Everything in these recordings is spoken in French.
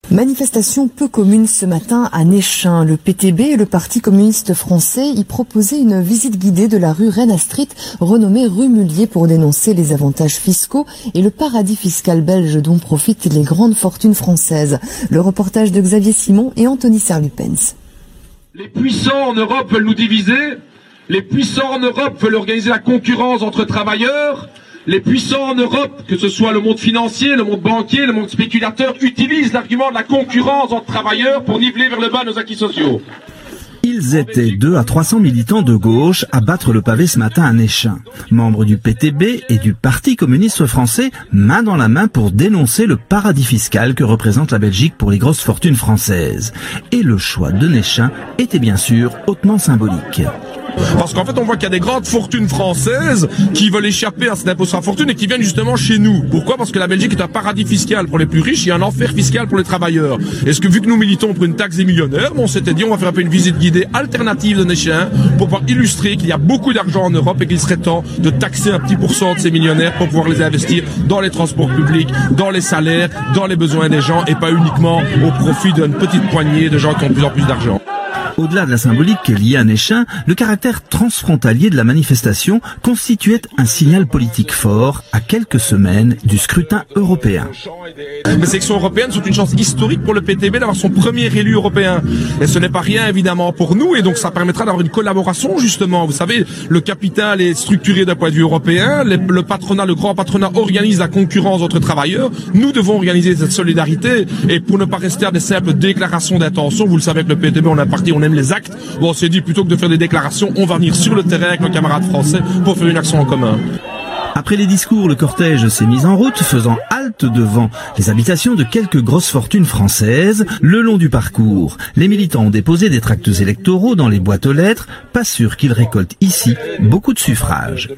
Manifestation peu commune ce matin à Néchin. Le PTB et le Parti communiste français y proposaient une visite guidée de la rue Reine-Astrid, renommée rue Mullier, pour dénoncer les avantages fiscaux et le paradis fiscal belge dont profitent les grandes fortunes françaises. Le reportage de Xavier Simon et Anthony Serlupens. Les puissants en Europe veulent nous diviser. Les puissants en Europe veulent organiser la concurrence entre travailleurs. Les puissants en Europe, que ce soit le monde financier, le monde banquier, le monde spéculateur, utilisent l'argument de la concurrence entre travailleurs pour niveler vers le bas nos acquis sociaux. Ils étaient 200 à 300 militants de gauche à battre le pavé ce matin à Néchin. Membres du PTB et du Parti communiste français, main dans la main pour dénoncer le paradis fiscal que représente la Belgique pour les grosses fortunes françaises. Et le choix de Néchin était bien sûr hautement symbolique. Parce qu'en fait, on voit qu'il y a des grandes fortunes françaises qui veulent échapper à cet impôt sur la fortune et qui viennent justement chez nous. Pourquoi ? Parce que la Belgique est un paradis fiscal pour les plus riches et un enfer fiscal pour les travailleurs. Est-ce que vu que nous militons pour une taxe des millionnaires, on s'était dit on va faire un peu une visite guidée alternative de Néchin pour pouvoir illustrer qu'il y a beaucoup d'argent en Europe et qu'il serait temps de taxer un petit pourcent de ces millionnaires pour pouvoir les investir dans les transports publics, dans les salaires, dans les besoins des gens et pas uniquement au profit d'une petite poignée de gens qui ont de plus en plus d'argent. Au-delà de la symbolique liée à Néchin, le caractère transfrontalier de la manifestation constituait un signal politique fort à quelques semaines du scrutin européen. Les élections européennes sont une chance historique pour le PTB d'avoir son premier élu européen. Et ce n'est pas rien évidemment pour nous et donc ça permettra d'avoir une collaboration justement. Vous savez, le capital est structuré d'un point de vue européen, le patronat, le grand patronat organise la concurrence entre travailleurs. Nous devons organiser cette solidarité et pour ne pas rester à des simples déclarations d'intention, vous le savez que le PTB on est un parti, on aime les actes. Bon, on s'est dit plutôt que de faire des déclarations, on va venir sur le terrain avec nos camarades français pour faire une action en commun. Après les discours, le cortège s'est mis en route, faisant halte devant les habitations de quelques grosses fortunes françaises. Le long du parcours, les militants ont déposé des tracts électoraux dans les boîtes aux lettres, pas sûr qu'ils récoltent ici beaucoup de suffrages.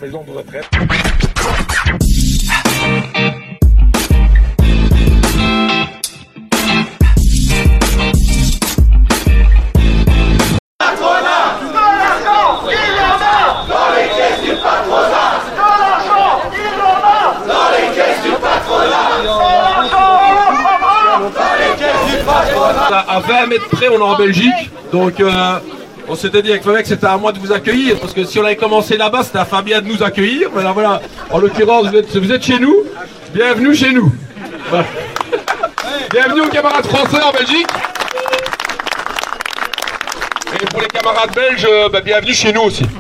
À 20 mètres près, on est en Belgique, donc on s'était dit avec le mec que c'était à moi de vous accueillir, parce que si on avait commencé là-bas, c'était à Fabien de nous accueillir, mais là voilà, en l'occurrence, vous êtes chez nous, bienvenue chez nous. Voilà. Bienvenue aux camarades français en Belgique. Et pour les camarades belges, bienvenue chez nous aussi.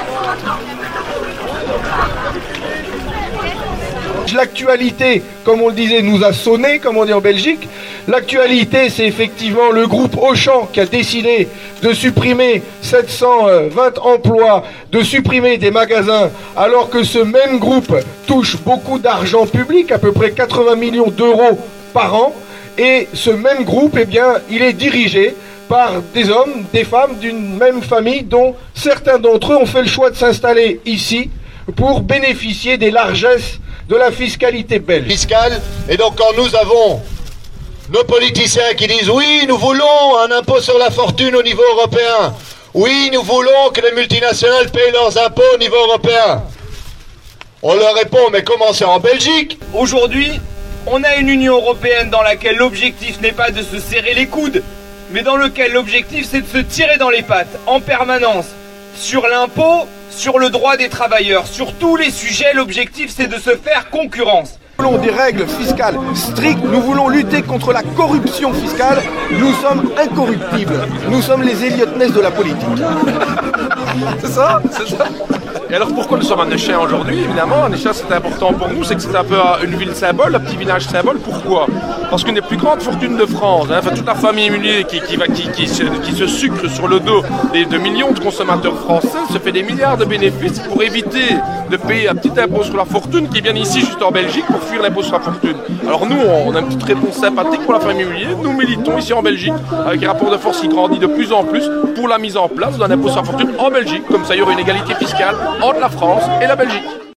L'actualité, comme on le disait, nous a sonné, comme on dit en Belgique. L'actualité, c'est effectivement le groupe Auchan qui a décidé de supprimer 720 emplois, de supprimer des magasins, alors que ce même groupe touche beaucoup d'argent public, à peu près 80 millions d'euros par an. Et ce même groupe, eh bien, il est dirigé par des hommes, des femmes d'une même famille, dont certains d'entre eux ont fait le choix de s'installer ici pour bénéficier des largesses de la fiscalité belge. Et donc quand nous avons nos politiciens qui disent oui, nous voulons un impôt sur la fortune au niveau européen, oui, nous voulons que les multinationales payent leurs impôts au niveau européen, on leur répond mais comment c'est en Belgique? Aujourd'hui, on a une Union européenne dans laquelle l'objectif n'est pas de se serrer les coudes, mais dans lequel l'objectif c'est de se tirer dans les pattes en permanence sur l'impôt, sur le droit des travailleurs, sur tous les sujets, l'objectif c'est de se faire concurrence. Nous voulons des règles fiscales strictes, nous voulons lutter contre la corruption fiscale, nous sommes incorruptibles, nous sommes les Elliot Ness de la politique. C'est ça, c'est ça. Et alors pourquoi nous sommes à Néchin aujourd'hui? Évidemment, Néchin c'est important pour nous, c'est que c'est un peu une ville symbole, un petit village symbole. Pourquoi? Parce qu'une des plus grandes fortunes de France, hein, toute la famille Mullier qui se sucre sur le dos de millions de consommateurs français, se fait des milliards de bénéfices pour éviter de payer un petit impôt sur la fortune qui vient ici juste en Belgique pour fuir l'impôt sur la fortune. Alors nous, on a une petite réponse sympathique pour la famille Mullier. Nous militons ici en Belgique avec un rapport de force qui grandit de plus en plus pour la mise en place d'un impôt sur la fortune en Belgique. Comme ça, il y aurait une égalité fiscale entre la France et la Belgique.